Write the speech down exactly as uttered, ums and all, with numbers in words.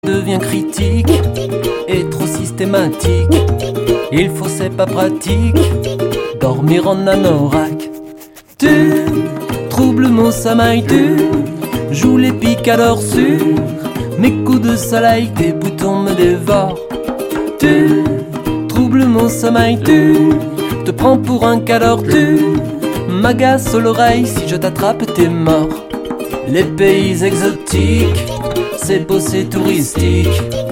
devient critique et trop systématique. Il faut, c'est pas pratique, dormir en anorak. Tu troubles mon sommeil, tu joues les picadors sur mes coups de soleil, tes boutons me dévorent. Tu troubles mon sommeil, tu te prends pour un cador, tu m'agaces l'oreille, si je t'attrape t'es mort. Les pays exotiques, c'est beau, c'est touristique.